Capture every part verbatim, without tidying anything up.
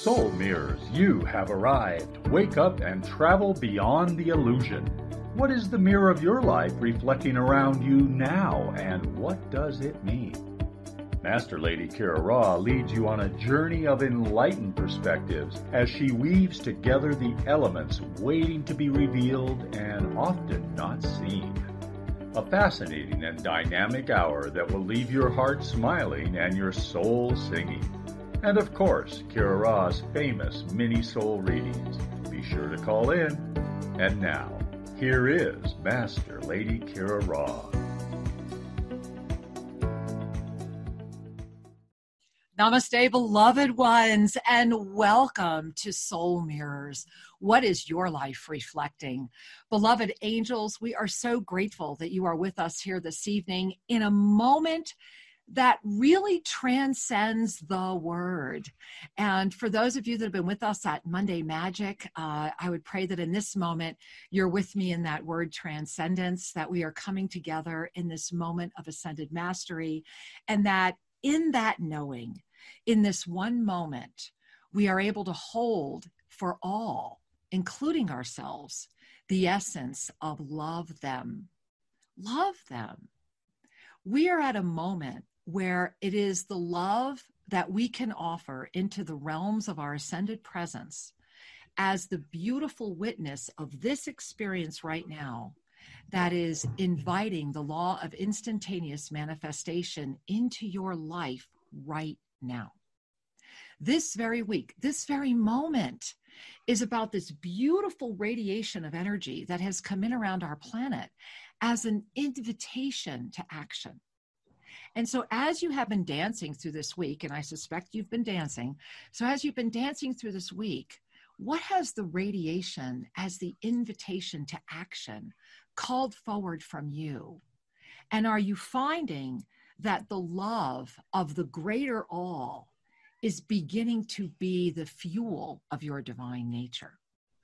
Soul Mirrors, you have arrived. Wake up and travel beyond the illusion. What is the mirror of your life reflecting around you now, and what does it mean? Master Lady Kira Ra leads you on a journey of enlightened perspectives as she weaves together the elements waiting to be revealed and often not seen. A fascinating and dynamic hour that will leave your heart smiling and your soul singing. And of course, Kira Ra's famous mini soul readings. Be sure to call in. And now, here is Master Lady Kira Ra. Namaste, beloved ones, and welcome to Soul Mirrors. What is your life reflecting? Beloved angels, we are so grateful that you are with us here this evening in a moment that really transcends the word. And for those of you that have been with us at Monday Magic, uh, I would pray that in this moment, you're with me in that word transcendence, that we are coming together in this moment of ascended mastery, and that in that knowing, in this one moment, we are able to hold for all, including ourselves, the essence of love them. Love them. We are at a moment where it is the love that we can offer into the realms of our ascended presence as the beautiful witness of this experience right now that is inviting the law of instantaneous manifestation into your life right now. This very week, this very moment is about this beautiful radiation of energy that has come in around our planet as an invitation to action. And so as you have been dancing through this week, and I suspect you've been dancing, so as you've been dancing through this week, what has the radiation as the invitation to action called forward from you? And are you finding that the love of the greater all is beginning to be the fuel of your divine nature?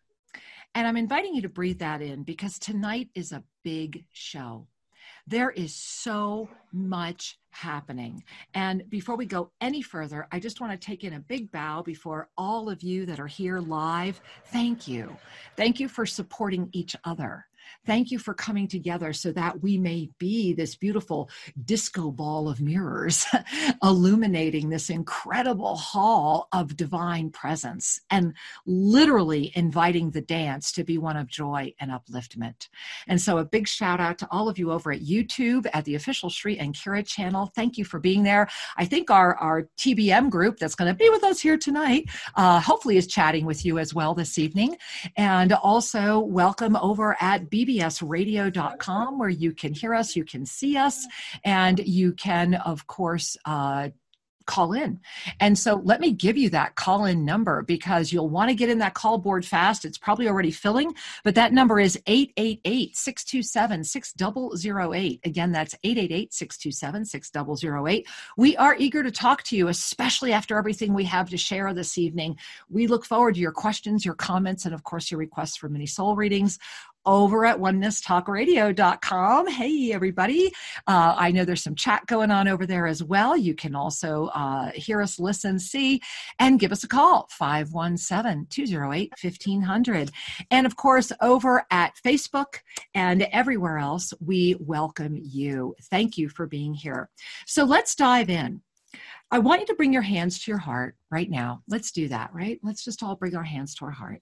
And I'm inviting you to breathe that in because tonight is a big show. There is so much happening. And before we go any further, I just want to take in a big bow before all of you that are here live. Thank you. Thank you for supporting each other. Thank you for coming together so that we may be this beautiful disco ball of mirrors illuminating this incredible hall of divine presence and literally inviting the dance to be one of joy and upliftment. And so a big shout out to all of you over at YouTube at the official Shri and Kira channel. Thank you for being there. I think our, our T B M group that's going to be with us here tonight uh, hopefully is chatting with you as well this evening. And also welcome over at B B S radio dot com where you can hear us, you can see us, and you can, of course, uh, call in. And so let me give you that call-in number because you'll want to get in that call board fast. It's probably already filling, but that number is eight eight eight, six two seven, six zero zero eight. Again, that's eight eight eight, six two seven, six zero zero eight. We are eager to talk to you, especially after everything we have to share this evening. We look forward to your questions, your comments, and of course, your requests for mini soul readings over at oneness talk radio dot com. Hey, everybody. Uh, I know there's some chat going on over there as well. You can also uh, hear us, listen, see, and give us a call, five one seven, two zero eight, fifteen hundred. And of course, over at Facebook and everywhere else, we welcome you. Thank you for being here. So let's dive in. I want you to bring your hands to your heart right now. Let's do that, right? Let's just all bring our hands to our heart.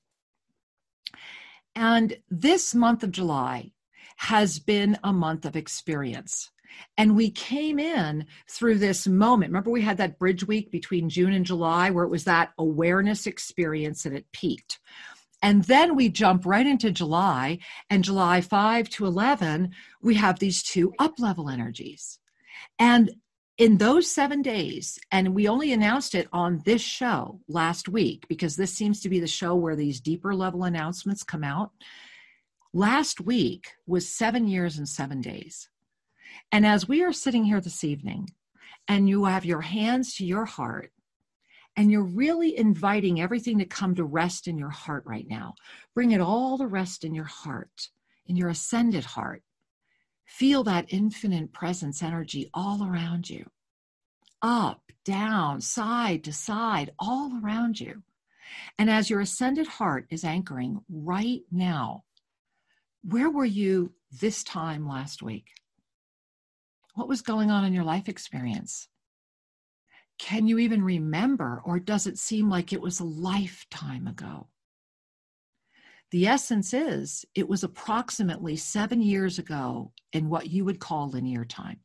And this month of July has been a month of experience. And we came in through this moment. Remember, we had that bridge week between June and July where it was that awareness experience and it peaked. And then we jump right into July, and July five to eleven, we have these two up-level energies. And in those seven days, and we only announced it on this show last week, because this seems to be the show where these deeper level announcements come out. Last week was seven years and seven days. And as we are sitting here this evening, and you have your hands to your heart, and you're really inviting everything to come to rest in your heart right now, bring it all to rest in your heart, in your ascended heart. Feel that infinite presence energy all around you, up, down, side to side, all around you. And as your ascended heart is anchoring right now, where were you this time last week? What was going on in your life experience? Can you even remember, or does it seem like it was a lifetime ago? The essence is, it was approximately seven years ago in what you would call linear time.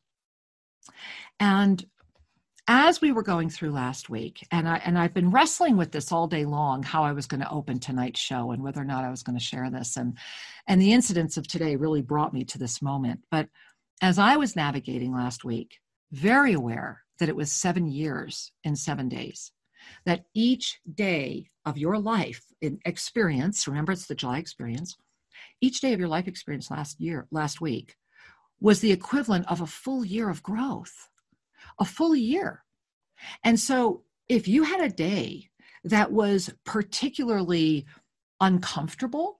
And as we were going through last week, and, I, and I've been wrestling with this all day long, how I was going to open tonight's show and whether or not I was going to share this. And, and the incidents of today really brought me to this moment. But as I was navigating last week, very aware that it was seven years in seven days, that each day of your life in experience, remember it's the July experience, each day of your life experience last year, last week, was the equivalent of a full year of growth, a full year. And so if you had a day that was particularly uncomfortable,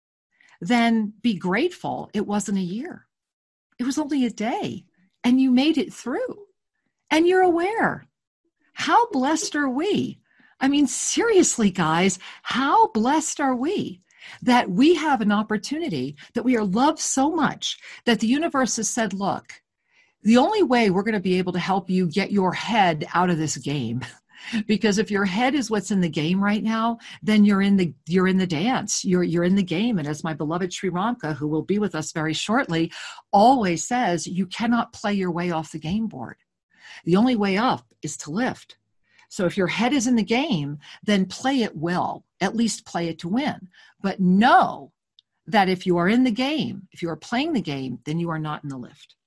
then be grateful it wasn't a year. It was only a day, and you made it through, and you're aware. How blessed are we? I mean, seriously, guys, how blessed are we that we have an opportunity, that we are loved so much that the universe has said, look, the only way we're going to be able to help you get your head out of this game, because if your head is what's in the game right now, then you're in the you're in the dance, you're you're in the game. And as my beloved Sri Ramka, who will be with us very shortly, always says, you cannot play your way off the game board. The only way up is to lift. So if your head is in the game, then play it well, at least play it to win. But know that if you are in the game, if you are playing the game, then you are not in the lift.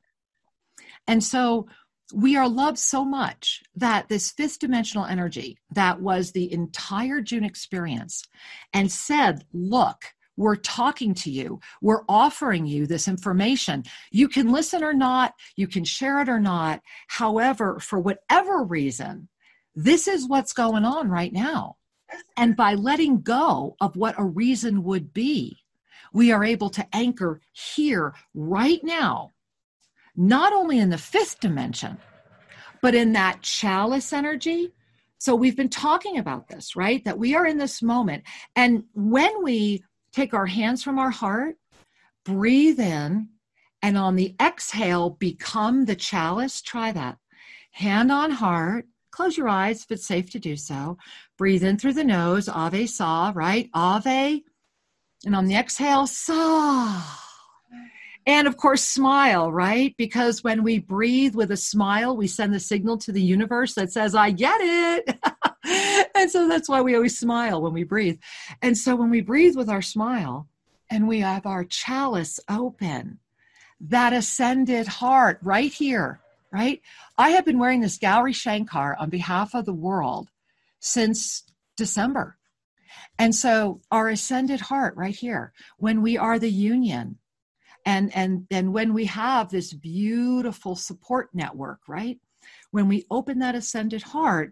And so we are loved so much that this fifth dimensional energy that was the entire June experience and said, look, we're talking to you. We're offering you this information. You can listen or not. You can share it or not. However, for whatever reason, this is what's going on right now. And by letting go of what a reason would be, we are able to anchor here right now, not only in the fifth dimension, but in that chalice energy. So we've been talking about this, right? That we are in this moment. And when we take our hands from our heart, breathe in, and on the exhale, become the chalice. Try that. Hand on heart. Close your eyes if it's safe to do so. Breathe in through the nose. Ave Sa, right? Ave. And on the exhale, Sa. And of course, smile, right? Because when we breathe with a smile, we send the signal to the universe that says, I get it. And so that's why we always smile when we breathe. And so when we breathe with our smile and we have our chalice open, that ascended heart right here, right? I have been wearing this Gauri Shankar on behalf of the world since December. And so our ascended heart right here, when we are the union, and, and, and when we have this beautiful support network, right? When we open that ascended heart,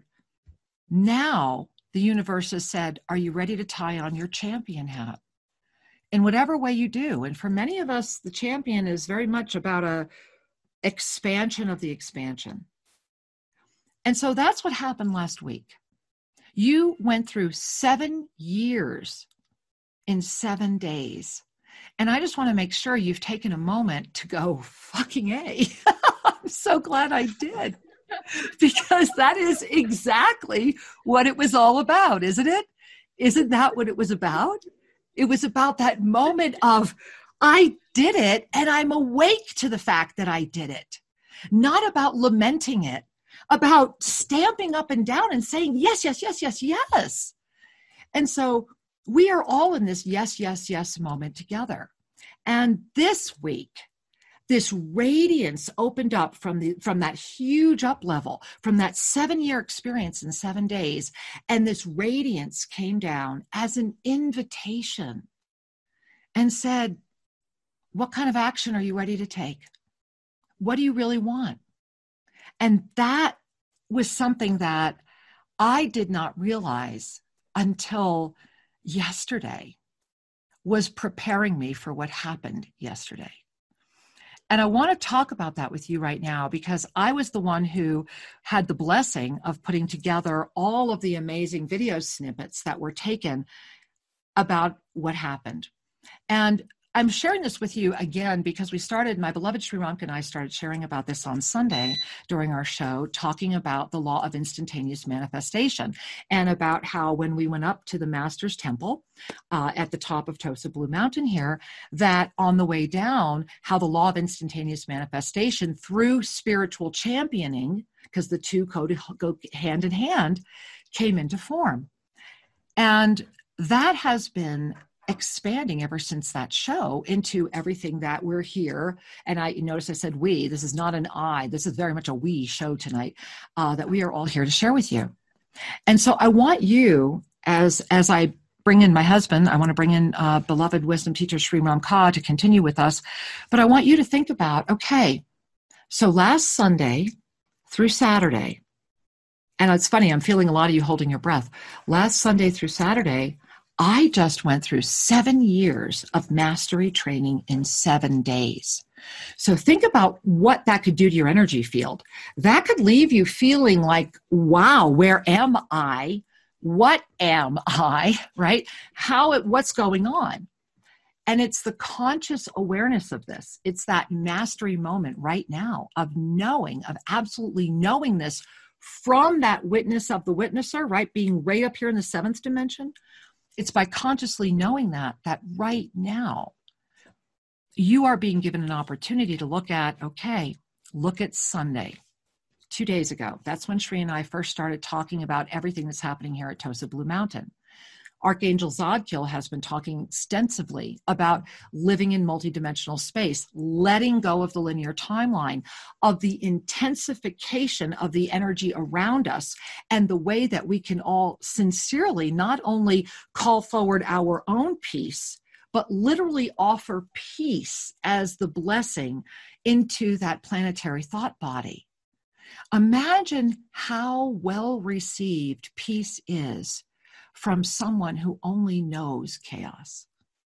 now the universe has said, are you ready to tie on your champion hat? In whatever way you do. And for many of us, the champion is very much about a expansion of the expansion. And so that's what happened last week. You went through seven years in seven days. And I just want to make sure you've taken a moment to go, fucking A. I'm so glad I did. Because that is exactly what it was all about, isn't it? Isn't that what it was about? It was about that moment of, I did it, and I'm awake to the fact that I did it. Not about lamenting it, about stamping up and down and saying, yes, yes, yes, yes, yes. And so we are all in this yes, yes, yes moment together. And this week, this radiance opened up from the from that huge up level, from that seven-year experience in seven days. And this radiance came down as an invitation and said, what kind of action are you ready to take? What do you really want? And that was something that I did not realize until yesterday was preparing me for what happened yesterday. And I want to talk about that with you right now, because I was the one who had the blessing of putting together all of the amazing video snippets that were taken about what happened. And I'm sharing this with you again because we started, my beloved Sri Ramka and I started sharing about this on Sunday during our show, talking about the law of instantaneous manifestation and about how when we went up to the Master's Temple uh, at the top of Tosa Blue Mountain here, that on the way down, how the law of instantaneous manifestation through spiritual championing, because the two go, to, go hand in hand, came into form. And that has been expanding ever since that show into everything that we're here. And I you notice I said we, this is not an I, this is very much a we show tonight, uh, that we are all here to share with you. And so I want you, as, as I bring in my husband, I want to bring in uh, beloved wisdom teacher Sri Ramka to continue with us, but I want you to think about, okay, so last Sunday through Saturday, and it's funny, I'm feeling a lot of you holding your breath. Last Sunday through Saturday, I just went through seven years of mastery training in seven days. So think about what that could do to your energy field. That could leave you feeling like, wow, where am I? What am I, right? How, it, what's going on? And it's the conscious awareness of this. It's that mastery moment right now of knowing, of absolutely knowing this from that witness of the witnesser, right? Being right up here in the seventh dimension. It's by consciously knowing that, that right now, you are being given an opportunity to look at, okay, look at Sunday, two days ago. That's when Sri and I first started talking about everything that's happening here at Tosa Blue Mountain. Archangel Zadkiel has been talking extensively about living in multidimensional space, letting go of the linear timeline, of the intensification of the energy around us, and the way that we can all sincerely not only call forward our own peace, but literally offer peace as the blessing into that planetary thought body. Imagine how well received peace is from someone who only knows chaos.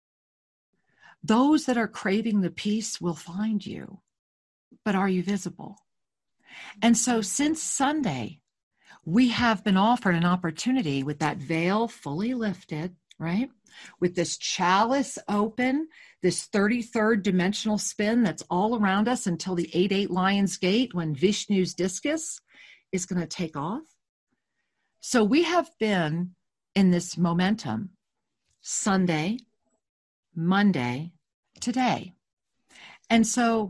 Those that are craving the peace will find you, but are you visible? And so since Sunday, we have been offered an opportunity with that veil fully lifted, right? With this chalice open, this thirty-third dimensional spin that's all around us until the eight eight Lion's Gate, when Vishnu's discus is going to take off. So we have been in this momentum, Sunday, Monday, today. And so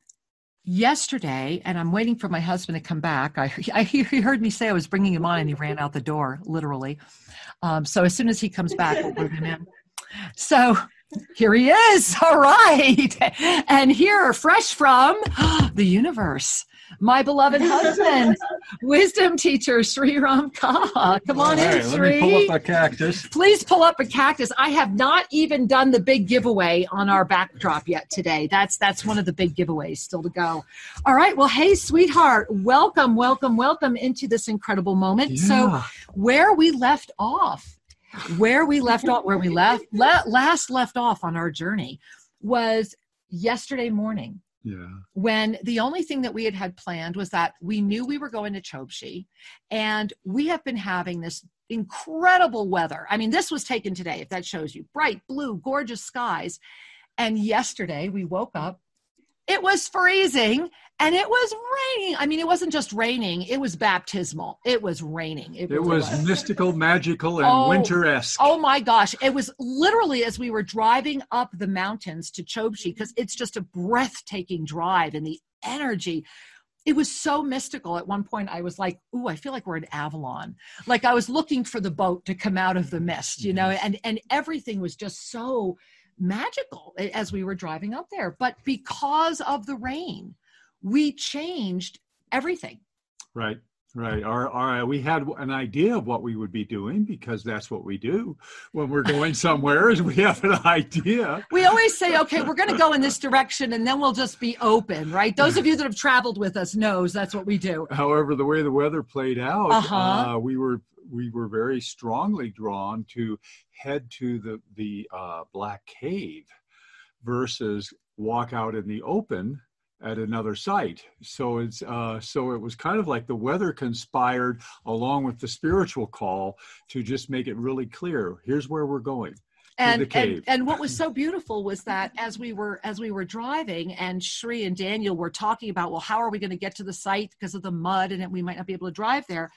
yesterday, and I'm waiting for my husband to come back. I, I he heard me say I was bringing him on and he ran out the door, literally. Um, so as soon as he comes back, we'll bring him in. So here he is. All right. And here, fresh from the universe, my beloved husband, wisdom teacher, Sri Ramka. Come on right, in, Sri. Let me pull up a cactus. Please pull up a cactus. I have not even done the big giveaway on our backdrop yet today. That's that's one of the big giveaways still to go. All right. Well, hey, sweetheart, welcome, welcome, welcome into this incredible moment. Yeah. So where we left off, where we left off, where we left, la- last left off on our journey was yesterday morning. Yeah. When the only thing that we had had planned was that we knew we were going to Chobshi, and we have been having this incredible weather. I mean, this was taken today, if that shows you. Bright, blue, gorgeous skies. And yesterday we woke up, it was freezing, and it was raining. I mean, it wasn't just raining, it was baptismal. It was raining. It, It really was, was mystical, magical, and Oh, winter-esque. Oh my gosh. It was literally as we were driving up the mountains to Chobshi, because it's just a breathtaking drive, and the energy, it was so mystical. At one point I was like, ooh, I feel like we're in Avalon. Like I was looking for the boat to come out of the mist, you know, and, and everything was just so magical as we were driving up there. But because of the rain, we changed everything. Right, right. Our, our, we had an idea of what we would be doing, because that's what we do when we're going somewhere, is we have an idea. We always say, okay, we're going to go in this direction, and then we'll just be open, right? Those of you that have traveled with us knows that's what we do. However, the way the weather played out, Uh-huh. uh, we were we were very strongly drawn to head to the the uh, Black Cave versus walk out in the open at another site. So it's uh, so it was kind of like the weather conspired along with the spiritual call to just make it really clear. Here's where we're going. And, and and what was so beautiful was that as we were as we were driving, and Shri and Daniel were talking about, well, how are we going to get to the site because of the mud and we might not be able to drive there,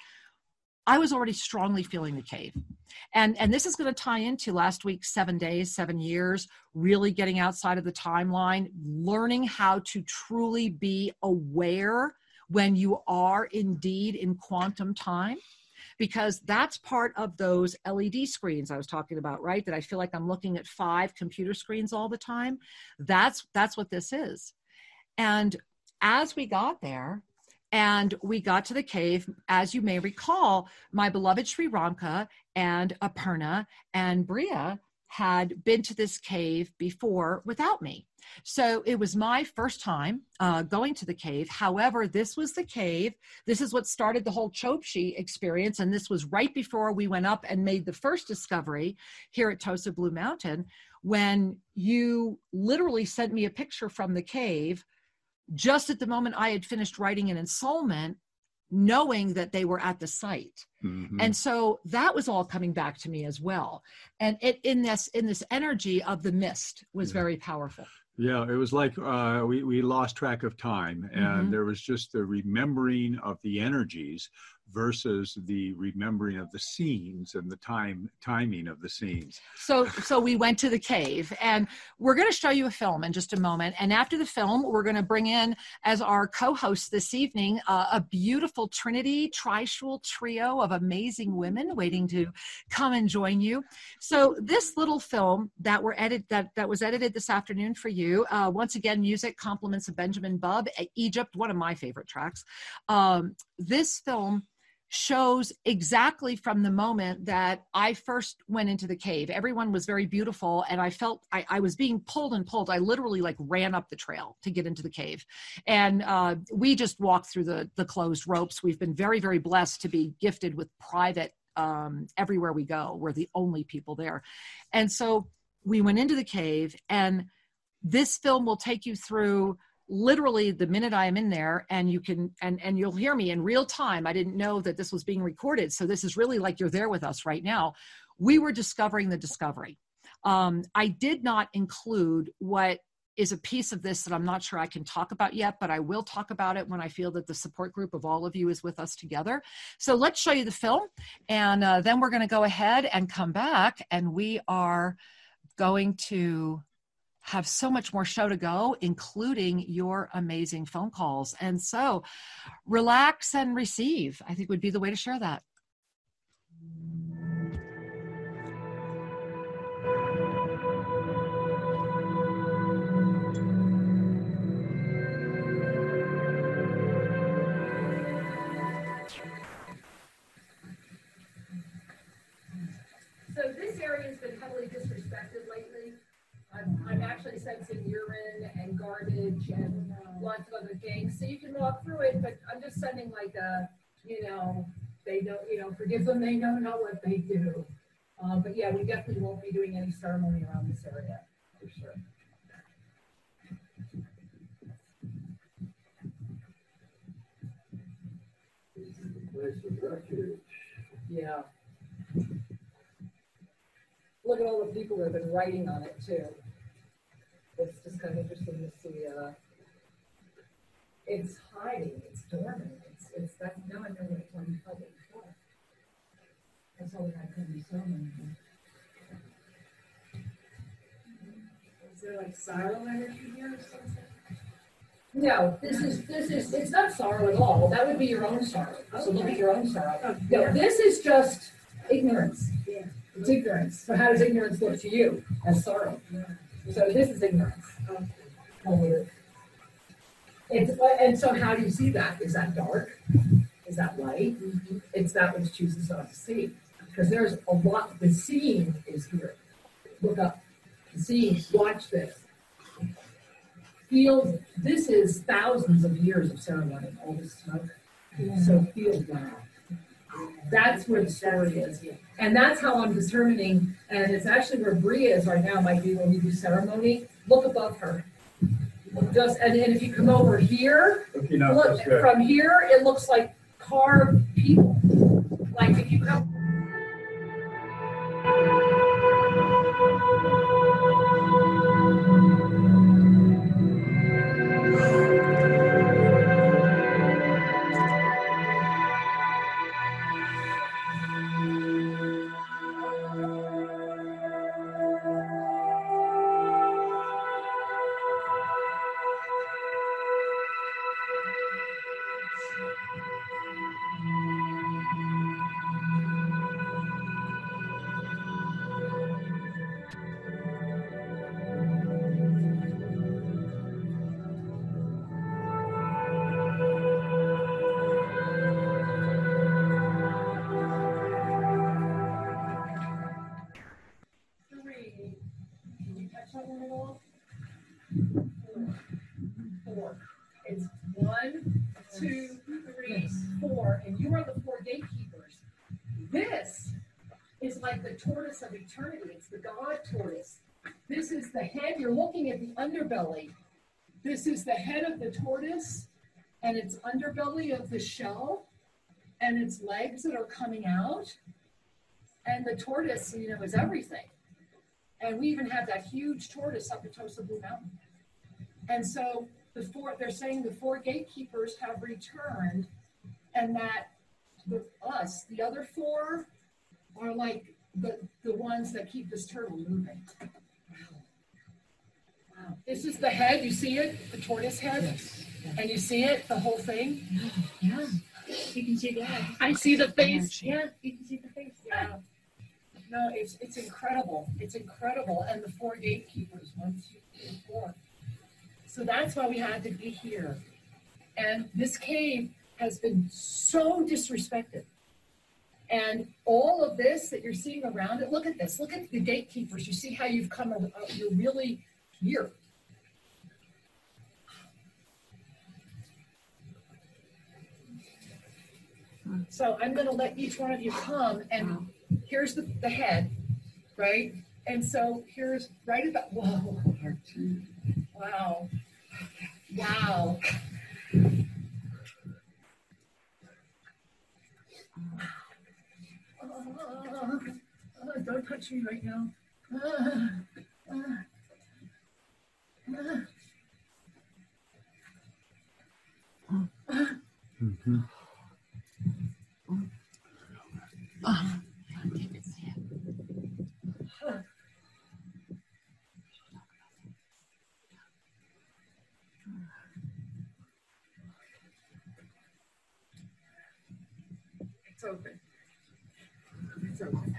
I was already strongly feeling the cave. And and this is going to tie into last week's seven days, seven years, really getting outside of the timeline, learning how to truly be aware when you are indeed in quantum time. Because that's part of those L E D screens I was talking about, right? That I feel like I'm looking at five computer screens all the time. That's that's what this is. And as we got there and we got to the cave, as you may recall, my beloved Sri Ramka and Aparna and Bria had been to this cave before without me. So it was my first time uh, going to the cave. However, this was the cave. This is what started the whole Chobshi experience. And this was right before we went up and made the first discovery here at Tosa Blue Mountain, when you literally sent me a picture from the cave just at the moment I had finished writing an ensoulment, knowing that they were at the site. Mm-hmm. And so that was all coming back to me as well. And it in this in this energy of the mist was yeah. very powerful. Yeah, it was like uh, we, we lost track of time, and mm-hmm. there was just the remembering of the energies versus the remembering of the scenes and the time timing of the scenes. So so we went to the cave, and we're going to show you a film in just a moment. And after the film, we're going to bring in as our co-host this evening uh, a beautiful Trinity Trishul trio of amazing women waiting to come and join you. So this little film that we're edit that that was edited this afternoon for you. Uh, once again, music compliments of Benjamin Bubb, Egypt, one of my favorite tracks. Um, this film shows exactly from the moment that I first went into the cave. Everyone was very beautiful, and I felt I, I was being pulled and pulled. I literally like ran up the trail to get into the cave. And uh, we just walked through the, the closed ropes. We've been very, very blessed to be gifted with private um, everywhere we go. We're the only people there. And so we went into the cave, and this film will take you through literally the minute I am in there, and you can, and, and you'll hear me in real time. I didn't know that this was being recorded. So this is really like you're there with us right now. We were discovering the discovery. Um, I did not include what is a piece of this that I'm not sure I can talk about yet, but I will talk about it when I feel that the support group of all of you is with us together. So let's show you the film, and uh, then we're going to go ahead and come back, and we are going to have so much more show to go, including your amazing phone calls. And so relax and receive, I think would be the way to share that. So this area has been heavily disrespected lately. I'm, I'm actually sensing urine and garbage and lots of other things. So you can walk through it, but I'm just sending like a, you know, they don't, you know, forgive them, they don't know what they do. Uh, but yeah, we definitely won't be doing any ceremony around this area, for sure. This is the place of refuge. Yeah. Look at all the people that have been writing on it too. It's just kind of interesting to see. Uh, it's hiding. It's dormant. It's it's that. Now I know what it's on public before. That's all we had to be ceremony. Is there like sorrow energy here or something? No, this is this is it's not sorrow at all. That would be your own sorrow. So look at your own sorrow. No, this is just ignorance. Yeah. It's ignorance. So how does ignorance look to you? As sorrow. So this is ignorance. Okay. It's, and so how do you see that? Is that dark? Is that light? Mm-hmm. It's that which chooses not to see. Because there's a lot, the seeing is here. Look up. The seeing, watch this. Feel, this is thousands of years of ceremony, all this smoke. Yeah. So feel that. That's where the story is. And that's how I'm determining, and it's actually where Bria is right now, might be when we do ceremony. Look above her. Just, and then if you come over here, Okay, now look, that's good. from here, it looks like carved people. Like if you come. Three. Can you catch that one at all? Four. Four. It's one, two, three, four, and you are the four gatekeepers. This is like the tortoise of eternity. It's the God tortoise. This is the head. You're looking at the underbelly. This is the head of the tortoise, and its underbelly of the shell, and its legs that are coming out. And the tortoise, you know, is everything. And we even have that huge tortoise up at Tosa Blue Mountain. And so the four, they're saying the four gatekeepers have returned, and that the, us, the other four, are like the, the ones that keep this turtle moving. Wow. Wow. This is the head. You see it? The tortoise head? Yes. Yes. And you see it? The whole thing? Yeah. You can see that. I see the face. Yeah, you can see the face. Yeah. No, it's it's incredible. It's incredible. And the four gatekeepers, one, two, three, four. So that's why we had to be here. And this cave has been so disrespected. And all of this that you're seeing around it, look at this. Look at the gatekeepers. You see how you've come, you're really here. So I'm going to let each one of you come, and here's the, the head, right? And so here's right about, whoa, wow, wow. Uh, uh, don't touch me right now. Uh, uh, uh. Mm-hmm. Oh. It's open. It's open.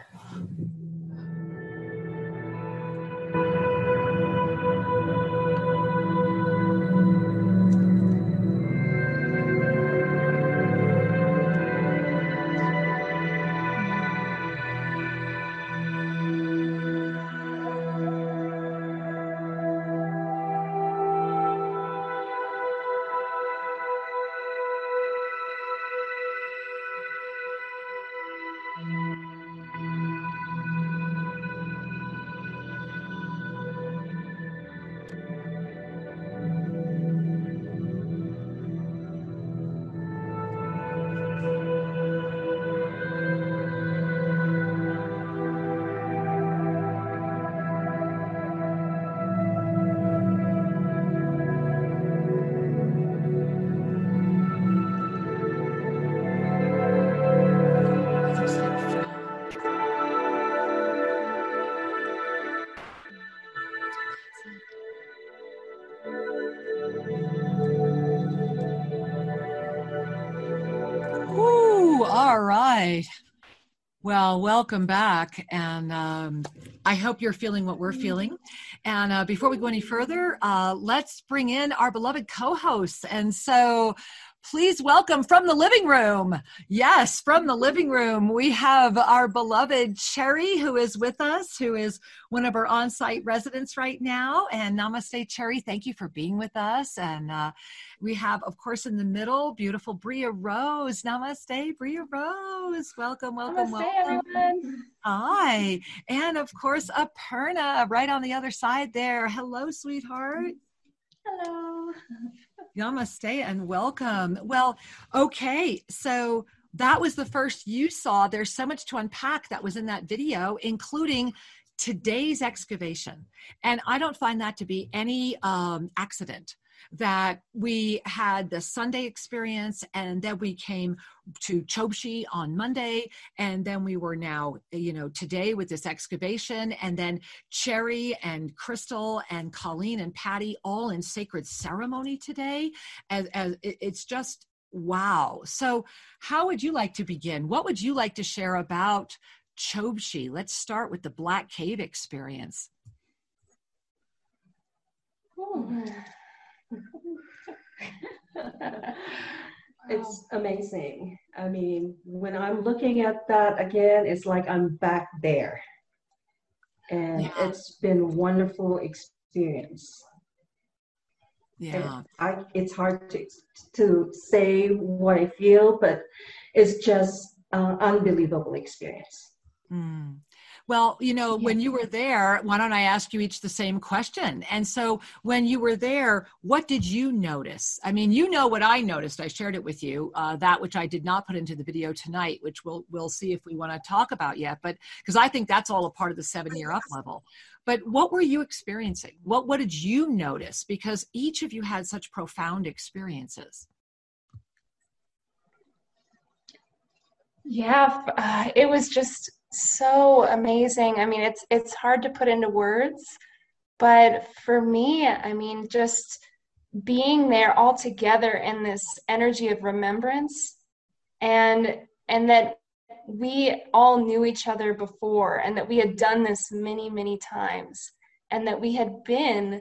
Ooh, all right. Well, welcome back. And um, I hope you're feeling what we're feeling. And uh, before we go any further, uh, let's bring in our beloved co-hosts. And so please welcome from the living room. Yes, from the living room, we have our beloved Cherry, who is with us, who is one of our on-site residents right now. And namaste, Cherry. Thank you for being with us. And uh, we have, of course, in the middle, beautiful Bria Rose. Namaste, Bria Rose. Welcome, welcome, Namaste, welcome. everyone. Hi. And, of course, Aparna right on the other side there. Hello, sweetheart. Hello. Namaste and welcome. Well, okay, so that was the first you saw. There's so much to unpack that was in that video, including today's excavation. And I don't find that to be any um, accident, that we had the Sunday experience and then we came to Chobshi on Monday, and then we were now, you know, today with this excavation, and then Cherry and Crystal and Colleen and Patty all in sacred ceremony today. As, as it's just, wow. So how would you like to begin? What would you like to share about Chobshi? Let's start with the Black Cave experience. Oh. It's amazing. I mean, when I'm looking at that again, it's like I'm back there. And yeah. It's been a wonderful experience. Yeah. And I, it's hard to, to say what I feel, but it's just an unbelievable experience. Mm. Well, you know, when you were there, why don't I ask you each the same question? And so when you were there, what did you notice? I mean, you know what I noticed. I shared it with you, uh, that which I did not put into the video tonight, which we'll, we'll see if we want to talk about yet. But because I think that's all a part of the seven year up level. But what were you experiencing? What, what did you notice? Because each of you had such profound experiences. Yeah, uh, it was just so amazing. I mean, it's it's hard to put into words, but for me, I mean, just being there all together in this energy of remembrance, and and that we all knew each other before, and that we had done this many, many times, and that we had been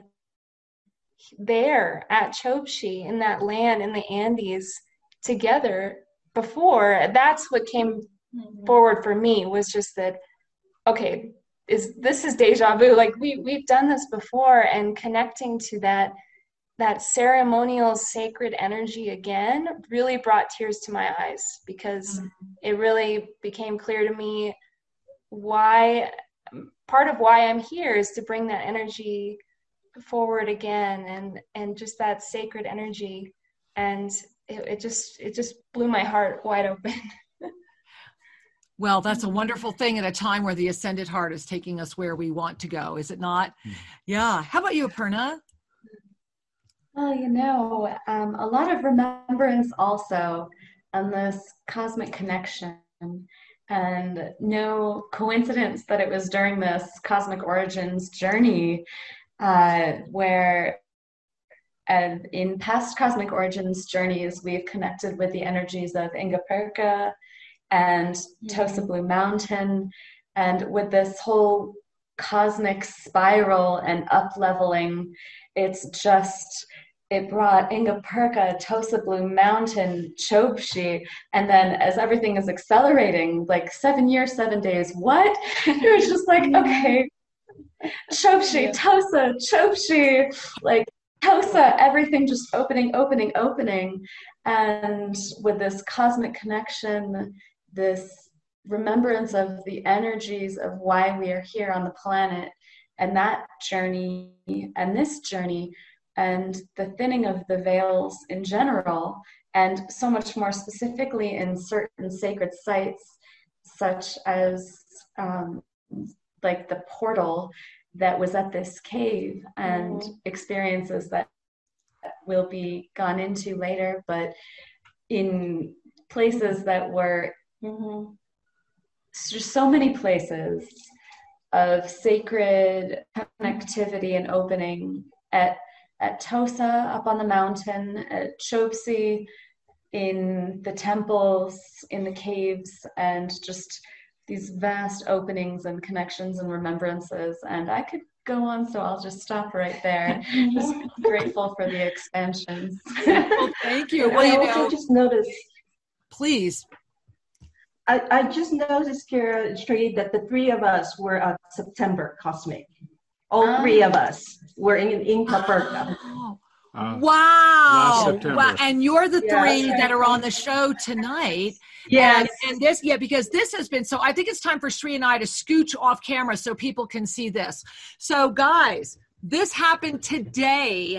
there at Chobshi in that land in the Andes together before. That's what came forward for me, was just that, okay, is this is deja vu, like we we've done this before, and connecting to that that ceremonial sacred energy again really brought tears to my eyes, because mm-hmm. it really became clear to me why part of why I'm here is to bring that energy forward again, and and just that sacred energy, and it, it just it just blew my heart wide open. Well, that's a wonderful thing at a time where the Ascended Heart is taking us where we want to go, is it not? Mm-hmm. Yeah. How about you, Aparna? Well, you know, um, a lot of remembrance also, and this cosmic connection, and no coincidence that it was during this Cosmic Origins journey uh, where uh, in past Cosmic Origins journeys, we've connected with the energies of Ingapirka and Tosa Blue Mountain, and with this whole cosmic spiral and up-leveling, it's just, it brought Ingapirka, Tosa Blue Mountain, Chobshi, and then as everything is accelerating, like seven years, seven days, what? It was just like, okay, Chobshi, Tosa, Chobshi, like Tosa, everything just opening, opening, opening, and with this cosmic connection, this remembrance of the energies of why we are here on the planet, and that journey and this journey, and the thinning of the veils in general, and so much more specifically in certain sacred sites, such as um, like the portal that was at this cave, and mm-hmm. experiences that will be gone into later, but in places that were Mm-hmm. just so many places of sacred connectivity and opening at at Tosa up on the mountain, at Chobshi, in the temples, in the caves, and just these vast openings and connections and remembrances. And I could go on, so I'll just stop right there. Just grateful for the expansions. Well, thank you. Well, I you also know, just noticed. Please. I, I just noticed, Kira, Street, that the three of us were at September Cosmic. All oh. three of us were in Ingapirka. Oh. Uh, wow. Wow. And you're the yeah, three right. that are on the show tonight. Yes. And, and this, yeah, because this has been, so I think it's time for Sri and I to scooch off camera so people can see this. So guys, this happened today.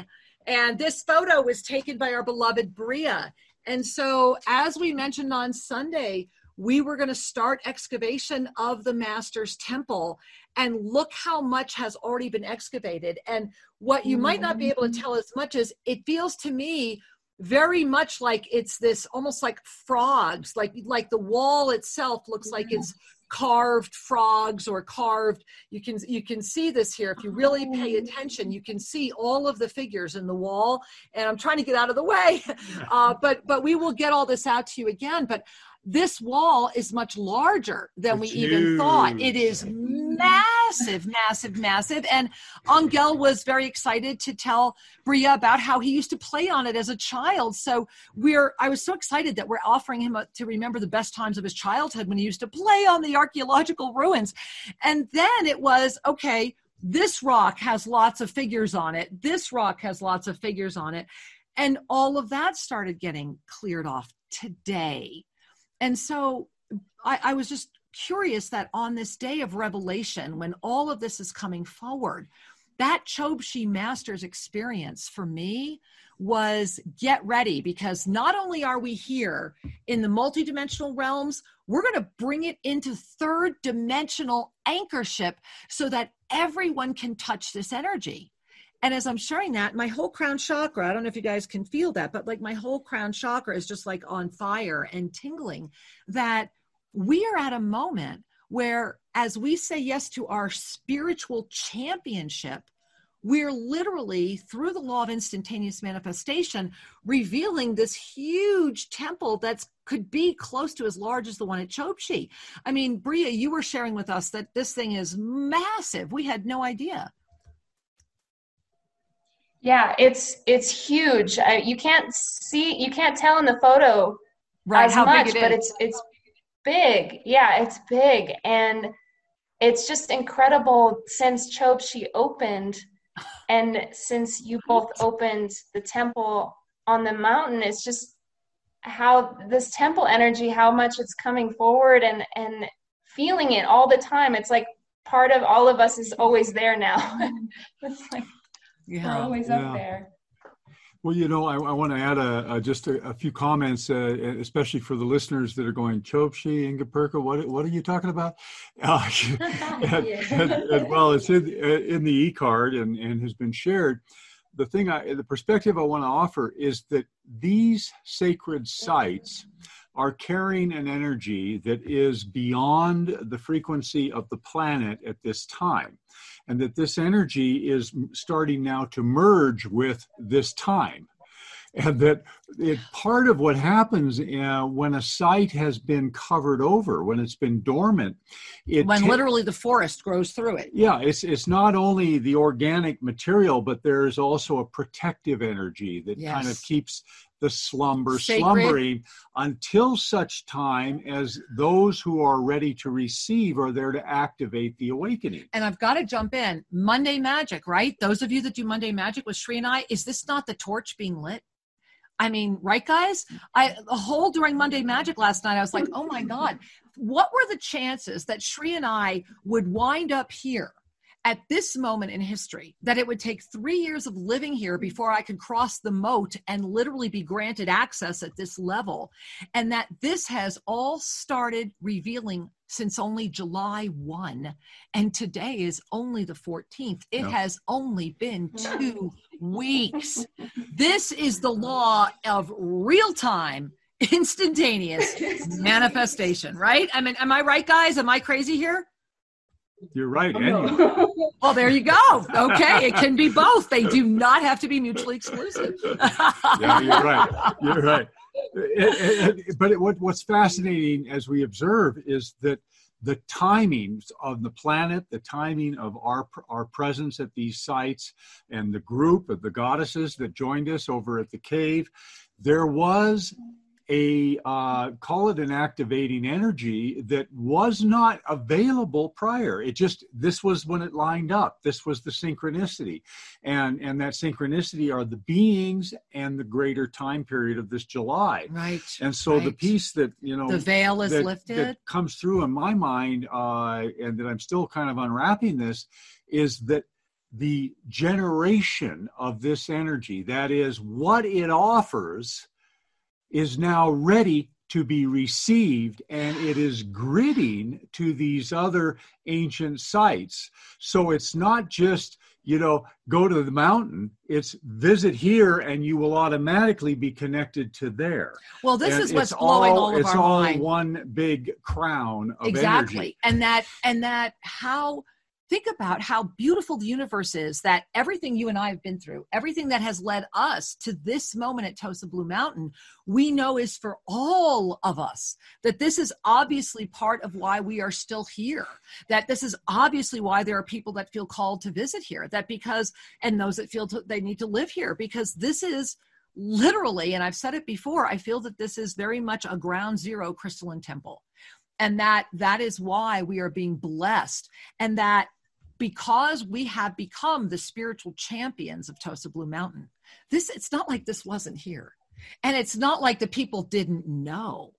And this photo was taken by our beloved Bria. And so as we mentioned on Sunday, we were going to start excavation of the Master's Temple, and look how much has already been excavated. And what you might not be able to tell as much as, it feels to me very much like it's this almost like frogs, like like the wall itself looks like it's carved frogs or carved. You can you can see this here if you really pay attention. You can see all of the figures in the wall. And I'm trying to get out of the way, uh, but but we will get all this out to you again. But this wall is much larger than we even thought. It is massive, massive, massive. And Angel was very excited to tell Bria about how he used to play on it as a child. So we're, I was so excited that we're offering him a, to remember the best times of his childhood when he used to play on the archaeological ruins. And then it was, okay, this rock has lots of figures on it. This rock has lots of figures on it. And all of that started getting cleared off today. And so I, I was just curious that on this day of revelation, when all of this is coming forward, that Chobshi Masters experience for me was get ready, because not only are we here in the multidimensional realms, we're going to bring it into third dimensional anchorship so that everyone can touch this energy. And as I'm sharing that, my whole crown chakra, I don't know if you guys can feel that, but like my whole crown chakra is just like on fire and tingling, that we are at a moment where as we say yes to our spiritual championship, we're literally, through the law of instantaneous manifestation, revealing this huge temple that's could be close to as large as the one at Chobshi. I mean, Bria, you were sharing with us that this thing is massive. We had no idea. Yeah, it's it's huge. I, you can't see, you can't tell in the photo right, as how much, big it but is. it's it's big. Yeah, it's big, and it's just incredible since Chobshi opened, and since you both opened the temple on the mountain. It's just how this temple energy, how much it's coming forward, and and feeling it all the time. It's like part of all of us is always there now. It's like. Yeah. We're always Yeah. up there. Well, you know, I, I want to add a, a just a, a few comments, uh, especially for the listeners that are going, Chobshi, Ingapirka, what what are you talking about? Uh, and, and, and, well, it's in, in the e-card and, and has been shared. The thing, I, the perspective I want to offer is that these sacred sites are carrying an energy that is beyond the frequency of the planet at this time. And that this energy is starting now to merge with this time. And that it, part of what happens uh, when a site has been covered over, when it's been dormant. It when ta- literally the forest grows through it. Yeah, it's it's not only the organic material, but there's also a protective energy that Yes. kind of keeps the slumber Sacred. slumbering until such time as those who are ready to receive are there to activate the awakening. And I've got to jump in. Monday Magic, right? Those of you that do Monday Magic with Sri and I, is this not the torch being lit? I mean, right, guys? I the whole during Monday Magic last night, I was like, oh my God, what were the chances that Sri and I would wind up here at this moment in history, that it would take three years of living here before I could cross the moat and literally be granted access at this level, and that this has all started revealing since only July first, and today is only the fourteenth. It Yeah. has only been two weeks. This is the law of real-time, instantaneous manifestation, right? I mean, am I right, guys? Am I crazy here? You're right, anyway. Well, there you go. Okay, it can be both. They do not have to be mutually exclusive. Yeah, you're right. You're right. It- it- but it, what, what's fascinating as we observe is that the timings of the planet, the timing of our our presence at these sites, and the group of the goddesses that joined us over at the cave, there was a, uh, call it an activating energy that was not available prior. It just, this was when it lined up. This was the synchronicity. And, and that synchronicity are the beings and the greater time period of this July. Right. And so right. the piece that, you know, the veil is that, lifted. that comes through in my mind, uh, and that I'm still kind of unwrapping this, is that the generation of this energy, that is, what it offers, is now ready to be received, and it is gridding to these other ancient sites. So it's not just, you know, go to the mountain, it's visit here and you will automatically be connected to there. Well, this and is what's blowing all, all of it's our all mind. one big crown of exactly. energy. And that, and that how, think about how beautiful the universe is, that everything you and I have been through, everything that has led us to this moment at Tosa Blue Mountain, we know is for all of us, that this is obviously part of why we are still here, that this is obviously why there are people that feel called to visit here, that because, and those that feel to, they need to live here, because this is literally, and I've said it before, I feel that this is very much a ground zero crystalline temple. And that that is why we are being blessed. And that because we have become the spiritual champions of Tosa Blue Mountain, this, it's not like this wasn't here. And it's not like the people didn't know,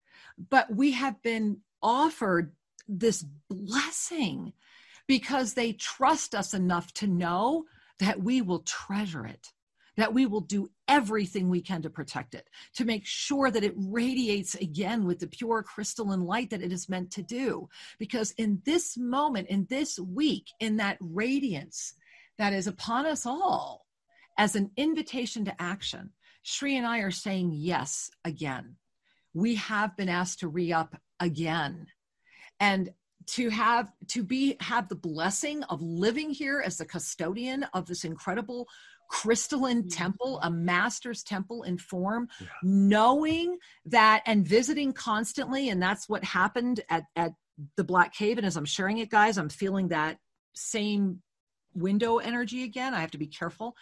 but we have been offered this blessing because they trust us enough to know that we will treasure it, that we will do everything we can to protect it, to make sure that it radiates again with the pure crystalline light that it is meant to do. Because in this moment, in this week, in that radiance that is upon us all as an invitation to action, Shri and I are saying yes again. We have been asked to re-up again. And to have to be have the blessing of living here as the custodian of this incredible crystalline temple, a master's temple in form, yeah. knowing that and visiting constantly. And that's what happened at, at the Black Cave. And as I'm sharing it, guys, I'm feeling that same window energy again. I have to be careful.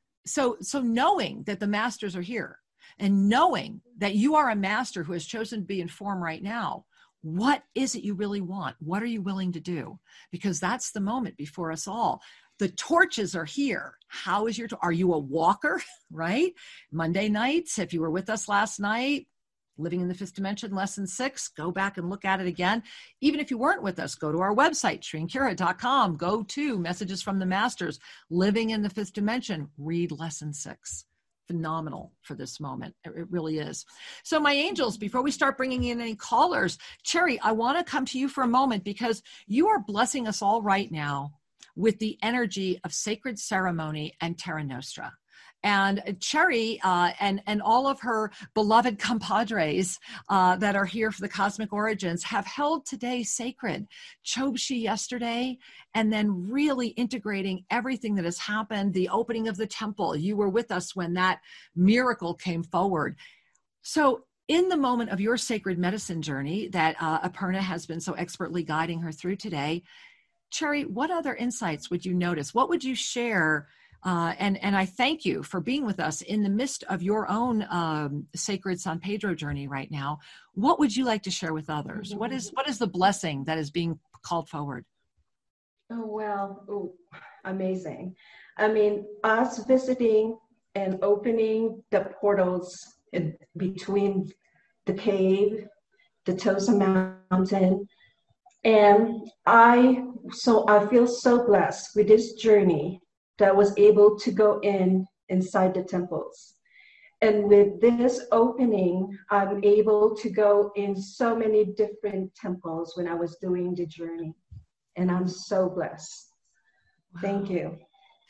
So, so knowing that the masters are here and knowing that you are a master who has chosen to be in form right now, what is it you really want? What are you willing to do? Because that's the moment before us all. The torches are here. How is your, are you a walker, right? Monday nights, if you were with us last night, Living in the Fifth Dimension, lesson six, go back and look at it again. Even if you weren't with us, go to our website, shri and kira dot com, go to Messages from the Masters, Living in the Fifth Dimension, read lesson six. Phenomenal for this moment. It really is. So my angels, before we start bringing in any callers, Cherry, I want to come to you for a moment because you are blessing us all right now with the energy of sacred ceremony and Terra Nostra. And Cherry uh, and, and all of her beloved compadres uh, that are here for the Cosmic Origins have held today sacred. Chobshi yesterday, and then really integrating everything that has happened, the opening of the temple. You were with us when that miracle came forward. So in the moment of your sacred medicine journey that uh, Aparna has been so expertly guiding her through today, Cherry, what other insights would you notice? What would you share? Uh, and, and I thank you for being with us in the midst of your own um, sacred San Pedro journey right now. What would you like to share with others? What is what is the blessing that is being called forward? Oh, well, oh, amazing. I mean, us visiting and opening the portals in between the cave, the Tosa Mountain, and I, so I feel so blessed with this journey that I was able to go in inside the temples. And with this opening, I'm able to go in so many different temples when I was doing the journey. And I'm so blessed. Thank you.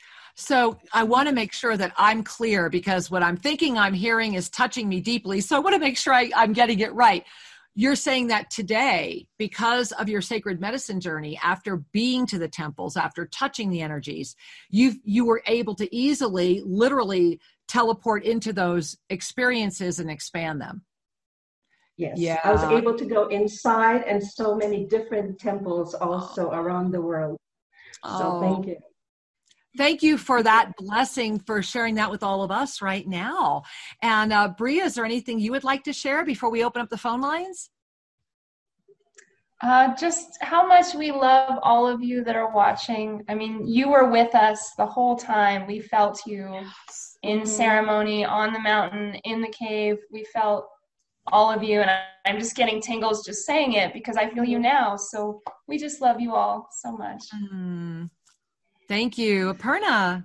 So I want to make sure that I'm clear because what I'm thinking I'm hearing is touching me deeply. So I want to make sure I, I'm getting it right. You're saying that today, because of your sacred medicine journey, after being to the temples, after touching the energies, you you were able to easily, literally teleport into those experiences and expand them. Yes, yeah. I was able to go inside and so many different temples also around the world. So oh. thank you. Thank you for that blessing, for sharing that with all of us right now. And uh, Bria, is there anything you would like to share before we open up the phone lines? Uh, just how much we love all of you that are watching. I mean, you were with us the whole time. We felt you in ceremony, on the mountain, in the cave. We felt all of you. And I'm just getting tingles just saying it because I feel you now. So we just love you all so much. Mm. Thank you. Aparna.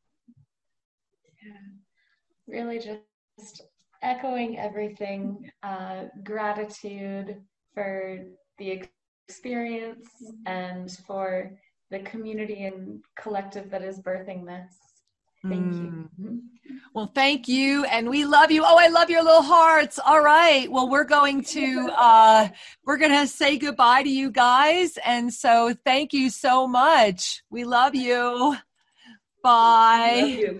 Really just echoing everything. Uh, gratitude for the experience and for the community and collective that is birthing this. Thank Mm. you. Well, thank you. And we love you. Oh, I love your little hearts. All right. Well, we're going to, uh, we're going to say goodbye to you guys. And so thank you so much. We love you. Bye. Love you.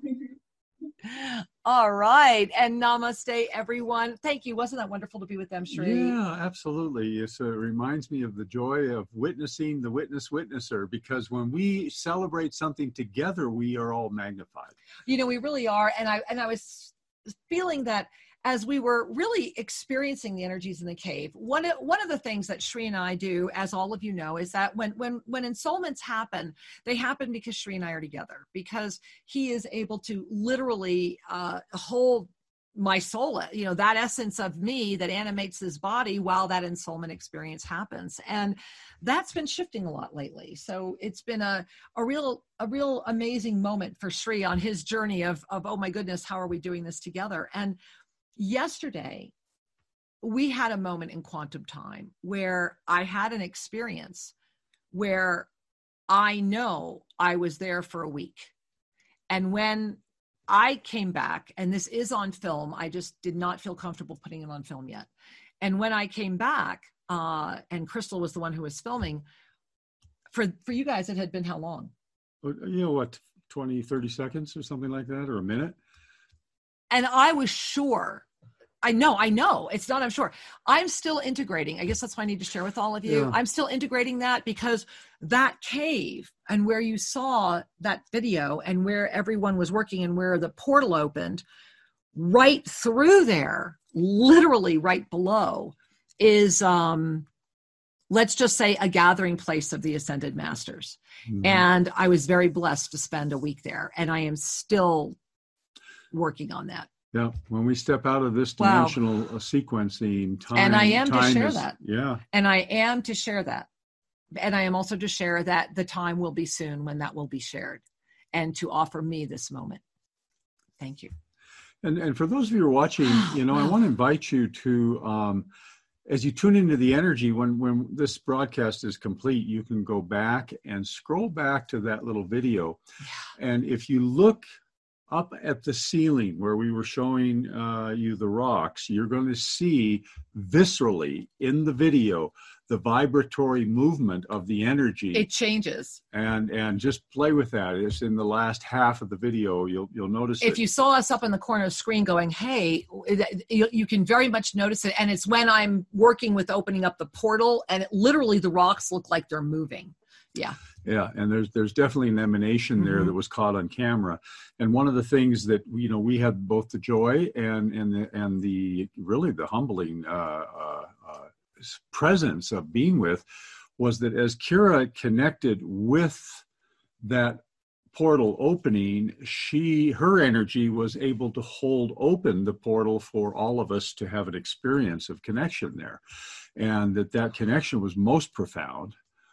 All right. And namaste, everyone. Thank you. Wasn't that wonderful to be with them, Shri? Yeah, absolutely. It's, uh, it reminds me of the joy of witnessing the witness witnesser, because when we celebrate something together, we are all magnified. You know, we really are. And I, and I was feeling that as we were really experiencing the energies in the cave, one of, one of the things that Shri and I do, as all of you know, is that when, when, when ensoulments happen, they happen because Shri and I are together, because he is able to literally uh, hold my soul, you know, that essence of me that animates his body while that ensoulment experience happens. And that's been shifting a lot lately. So it's been a, a real, a real amazing moment for Shri on his journey of, of, oh my goodness, how are we doing this together? And yesterday, we had a moment in quantum time where I had an experience where I know I was there for a week. And when I came back, and this is on film, I just did not feel comfortable putting it on film yet. And when I came back, uh, and Crystal was the one who was filming, for, for you guys, it had been how long? You know what, twenty, thirty seconds or something like that, or a minute? And I was sure, I know, I know, it's not, I'm sure. I'm still integrating. I guess that's what I need to share with all of you. Yeah. I'm still integrating that, because that cave and where you saw that video and where everyone was working and where the portal opened, right through there, literally right below, is, um, let's just say, a gathering place of the Ascended Masters. Mm-hmm. And I was very blessed to spend a week there. And I am still working on that. Yeah, when we step out of this dimensional wow. sequencing, time, and I am time to share is, that. Yeah, and I am to share that, and I am also to share that the time will be soon when that will be shared, and to offer me this moment. Thank you. And and for those of you who are watching, you know, I want to invite you to, um, as you tune into the energy, when when this broadcast is complete, you can go back and scroll back to that little video, yeah. and if you look up at the ceiling where we were showing uh, you the rocks, you're going to see viscerally in the video the vibratory movement of the energy. It changes. And and just play with that. It's in the last half of the video. You'll you'll notice if it. You saw us up in the corner of the screen going, hey, you, you can very much notice it. And it's when I'm working with opening up the portal, and it, literally the rocks look like they're moving. Yeah. Yeah, and there's there's definitely an emanation there mm-hmm. that was caught on camera, and one of the things that you know we had both the joy and and the and the really the humbling uh, uh, uh, presence of being with was that as Kira connected with that portal opening, she her energy was able to hold open the portal for all of us to have an experience of connection there, and that that connection was most profound.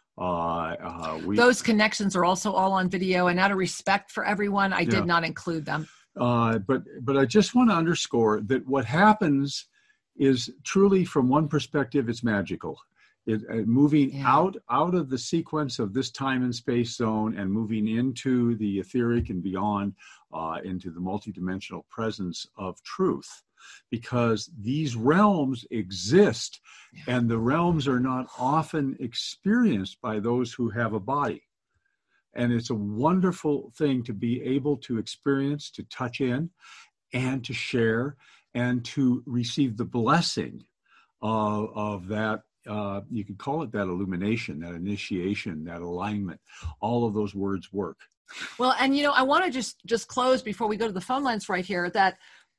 Uh, uh, we, Those connections are also all on video, and out of respect for everyone, I yeah. did not include them. Uh, but but I just want to underscore that what happens is truly, from one perspective, it's magical. It, uh, moving yeah. out out of the sequence of this time and space zone and moving into the etheric and beyond, uh, into the multidimensional presence of truth. Because these realms exist, yeah. and the realms are not often experienced by those who have a body. And it's a wonderful thing to be able to experience, to touch in, and to share, and to receive the blessing of, of that. Uh, you could call it that illumination, that initiation, that alignment. All of those words work. Well, and you know, I want to just just close before we go to the phone lines right here, that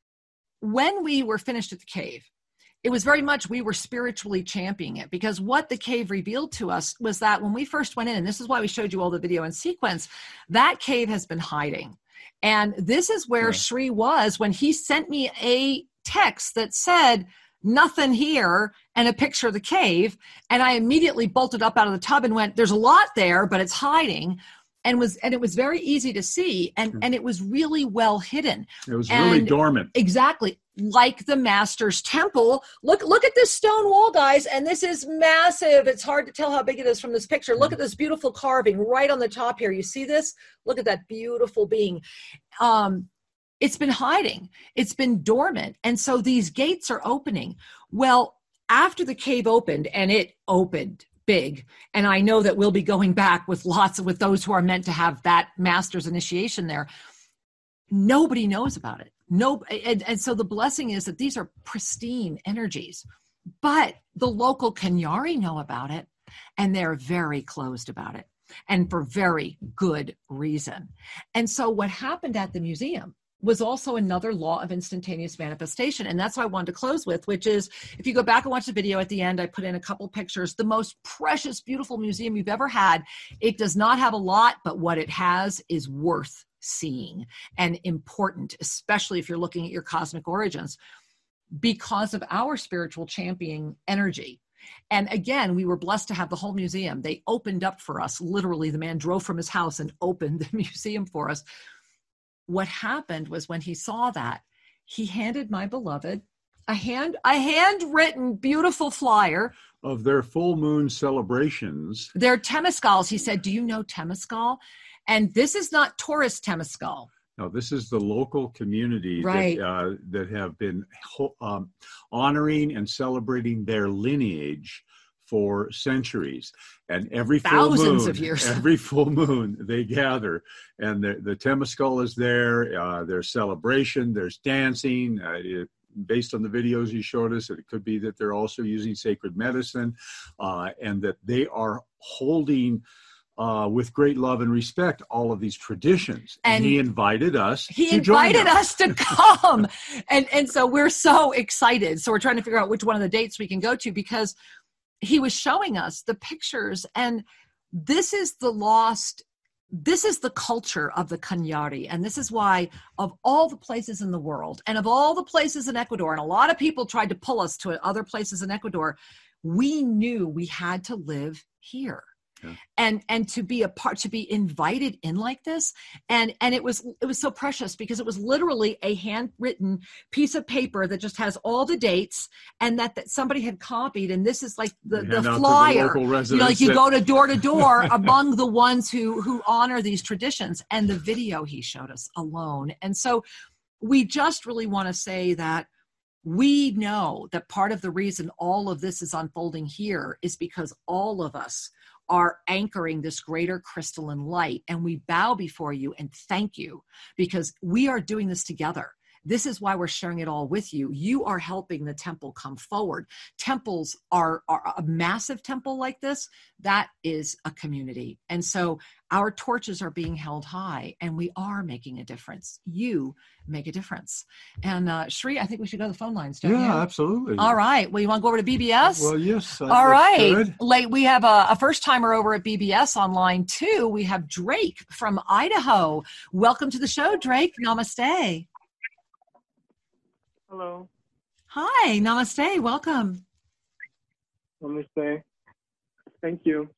when we were finished at the cave, it was very much we were spiritually championing it, because what the cave revealed to us was that when we first went in, and this is why we showed you all the video in sequence, that cave has been hiding. And this is where yeah. Shri was when he sent me a text that said, nothing here, and a picture of the cave. And I immediately bolted up out of the tub and went, there's a lot there, but it's hiding. and was and it was very easy to see, and and it was really well hidden. It was really And dormant. exactly like the master's temple. Look look at this stone wall, guys, and this is massive. It's hard to tell how big it is from this picture. Look at this beautiful carving right on the top here. You see this? Look at that beautiful being. Um, it's been hiding. It's been dormant, and so these gates are opening. Well, after the cave opened, and it opened big, and I know that we'll be going back with lots of with those who are meant to have that master's initiation there. Nobody knows about it. No, and, and so the blessing is that these are pristine energies, but the local Kenyari know about it, and they're very closed about it, and for very good reason. And so what happened at the museum was also another law of instantaneous manifestation. And that's what I wanted to close with, which is, if you go back and watch the video at the end, I put in a couple pictures, the most precious, beautiful museum you've ever had. It does not have a lot, but what it has is worth seeing and important, especially if you're looking at your cosmic origins, because of our spiritual championing energy. And again, we were blessed to have the whole museum. They opened up for us. Literally, the man drove from his house and opened the museum for us. What happened was, when he saw that, he handed my beloved a hand, a handwritten, beautiful flyer Of their full moon celebrations. They're Temescals. He said, do you know Temescal? And this is not tourist Temescal. No, this is the local community Right. that, uh, that have been ho- um, honoring and celebrating their lineage for centuries. And every full Thousands moon, of years. every full moon, they gather, and the, the Temescal is there. Uh, there's celebration, there's dancing. Uh, it, based on the videos you showed us, it could be that they're also using sacred medicine, uh, and that they are holding Uh, with great love and respect all of these traditions. And, And he invited us He to join invited them. us to come. and, and so we're so excited. So we're trying to figure out which one of the dates we can go to, because he was showing us the pictures. And this is the lost, this is the culture of the Kenyari. And this is why, of all the places in the world, and of all the places in Ecuador, and a lot of people tried to pull us to other places in Ecuador, we knew we had to live here. Yeah. And and to be a part, to be invited in like this, and and it was it was so precious, because it was literally a handwritten piece of paper that just has all the dates, and that, that somebody had copied. And this is like the, the flyer. The you know, like you go to door to door among the ones who who honor these traditions. And the video he showed us alone. And so we just really want to say that we know that part of the reason all of this is unfolding here is because all of us are anchoring this greater crystalline light. And we bow before you and thank you, because we are doing this together. This is why we're sharing it all with you. You are helping the temple come forward. Temples are, are a massive temple like this. That is a community. And so our torches are being held high, and we are making a difference. You make a difference. And uh, Shri, I think we should go to the phone lines, don't yeah, you? Yeah, absolutely. All right. Well, you want to go over to B B S? Well, yes. Uh, All right. Good. Late, we have a, a first timer over at B B S online too. We have Drake from Idaho. Welcome to the show, Drake. Namaste. Hello. Hi. Namaste. Welcome. Namaste. Thank you.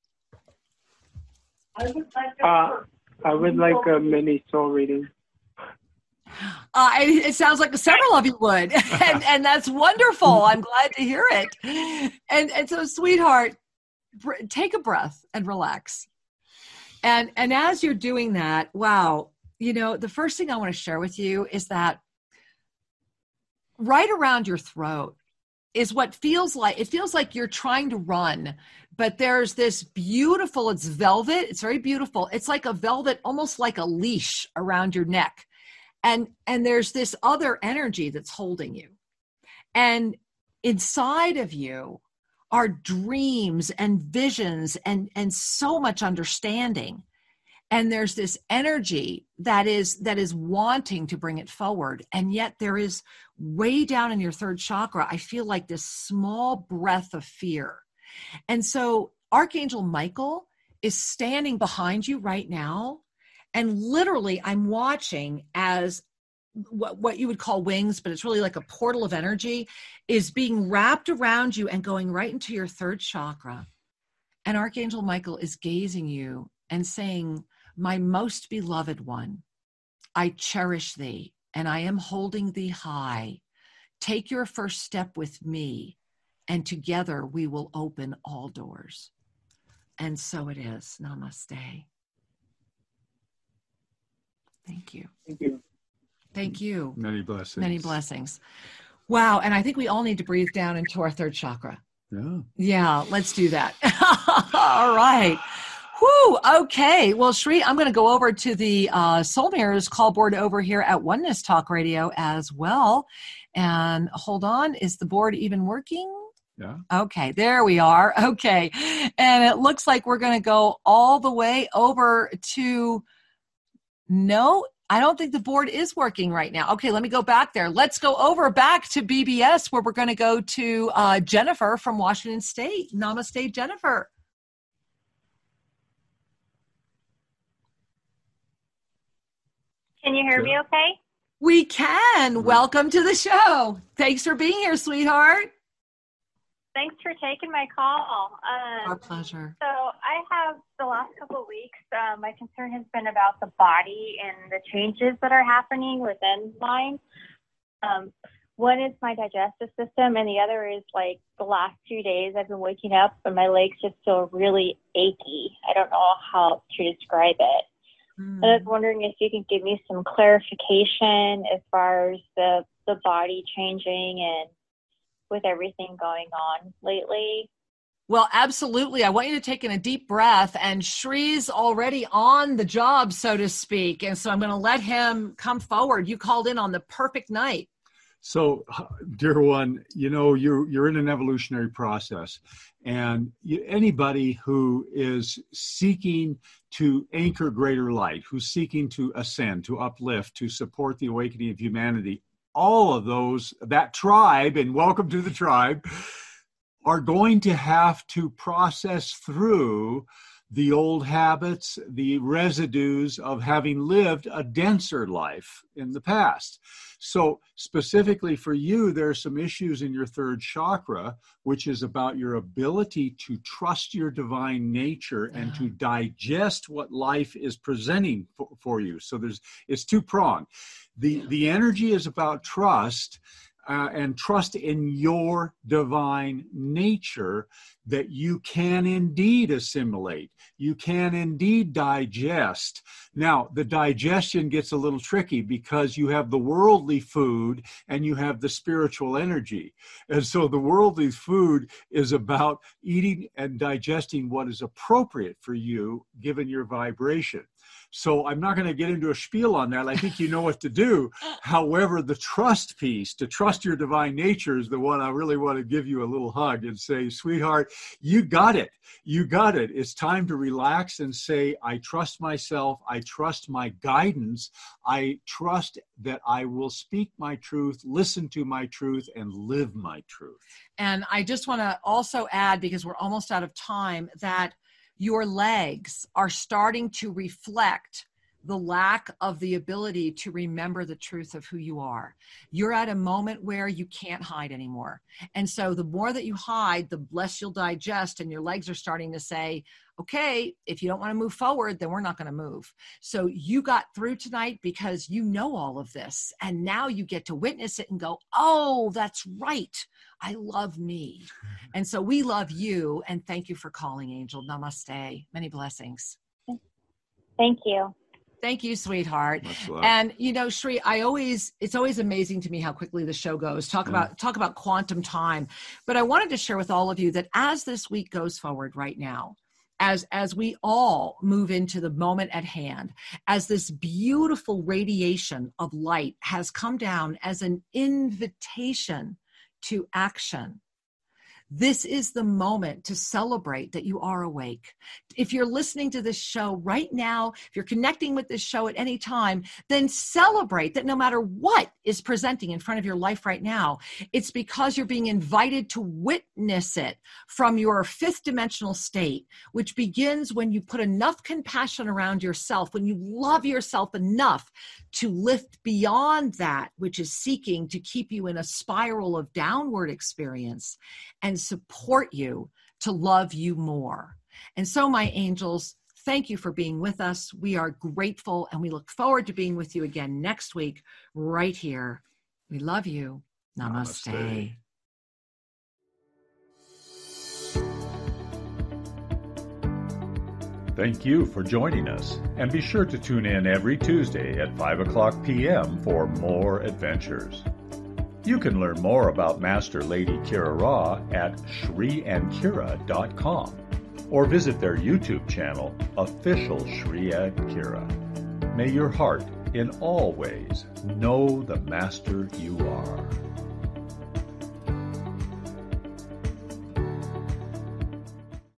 I would like a, uh, I would like a mini soul reading. Uh, it, it sounds like several of you would, and, and that's wonderful. I'm glad to hear it. And and so, sweetheart, br- take a breath and relax. And and as you're doing that, wow, you know, the first thing I want to share with you is that right around your throat is what feels like, it feels like you're trying to run, but there's this beautiful, it's velvet. It's very beautiful. It's like a velvet, almost like a leash around your neck. And, and there's this other energy that's holding you. And inside of you are dreams and visions and, and so much understanding. And there's this energy that is, that is wanting to bring it forward. And yet there is way down in your third chakra, I feel like this small breath of fear. And so Archangel Michael is standing behind you right now. And literally I'm watching as what, what you would call wings, but it's really like a portal of energy is being wrapped around you and going right into your third chakra. And Archangel Michael is gazing you and saying, my most beloved one, I cherish thee, and I am holding thee high. Take your first step with me, and together we will open all doors. And so it is. Namaste. Thank you. Thank you. Thank you. Many blessings. Many blessings. Wow. And I think we all need to breathe down into our third chakra. Yeah. Yeah, let's do that. All right. Whew, okay. Well, Shri, I'm going to go over to the uh, Soul Mirrors call board over here at Oneness Talk Radio as well. And hold on, is the board even working? Yeah. Okay, there we are. Okay. And it looks like we're going to go all the way over to, no, I don't think the board is working right now. Okay, let me go back there. Let's go over back to B B S where we're going to go to uh, Jennifer from Washington State. Namaste, Jennifer. Can you hear me okay? We can. Welcome to the show. Thanks for being here, sweetheart. Thanks for taking my call. Um, Our pleasure. So I have the last couple of weeks, uh, my concern has been about the body and the changes that are happening within mine. Um, one is my digestive system, and the other is like the last two days I've been waking up and my legs just feel really achy. I don't know how to describe it. Mm. And I was wondering if you can give me some clarification as far as the, the body changing and with everything going on lately. Well, absolutely. I want you to take in a deep breath, and Shri's already on the job, so to speak. And so I'm going to let him come forward. You called in on the perfect night. So, dear one, you know, you're you're in an evolutionary process, and you, anybody who is seeking to anchor greater light, who's seeking to ascend, to uplift, to support the awakening of humanity, all of those, that tribe, and welcome to the tribe, are going to have to process through the old habits, the residues of having lived a denser life in the past. So specifically for you, there are some issues in your third chakra, which is about your ability to trust your divine nature and to digest what life is presenting for, for you. So there's, it's two-pronged. The, the energy is about trust, Uh, and trust in your divine nature that you can indeed assimilate. You can indeed digest. Now, the digestion gets a little tricky because you have the worldly food and you have the spiritual energy. And so the worldly food is about eating and digesting what is appropriate for you given your vibration. So I'm not going to get into a spiel on that. I think you know what to do. However, the trust piece, to trust your divine nature, is the one I really want to give you a little hug and say, sweetheart, you got it. You got it. It's time to relax and say, I trust myself. I trust my guidance. I trust that I will speak my truth, listen to my truth, and live my truth. And I just want to also add, because we're almost out of time, that your legs are starting to reflect the lack of the ability to remember the truth of who you are. You're at a moment where you can't hide anymore. And so the more that you hide, the less you'll digest, and your legs are starting to say, okay, if you don't want to move forward, then we're not going to move. So you got through tonight because you know all of this. And now you get to witness it and go, oh, that's right. I love me. And so we love you. And thank you for calling, Angel. Namaste. Many blessings. Thank you. Thank you, sweetheart. And you know, Shri, I always, it's always amazing to me how quickly the show goes. Talk Yeah. about, talk about quantum time. But I wanted to share with all of you that as this week goes forward right now, as, as we all move into the moment at hand, as this beautiful radiation of light has come down as an invitation to action, this is the moment to celebrate that you are awake. If you're listening to this show right now, if you're connecting with this show at any time, then celebrate that no matter what is presenting in front of your life right now, it's because you're being invited to witness it from your fifth dimensional state, which begins when you put enough compassion around yourself, when you love yourself enough to lift beyond that which is seeking to keep you in a spiral of downward experience and support you to love you more. And so, my angels, Thank you for being with us. We are grateful, and we look forward to being with you again next week, right here. We love you. Namaste. Namaste. Thank you for joining us, and be sure to tune in every Tuesday at five o'clock p.m. for more adventures. You can learn more about Master Lady Kira Ra at shri and kira dot com or visit their YouTube channel, Official Shri and Kira. May your heart, in all ways, know the Master you are.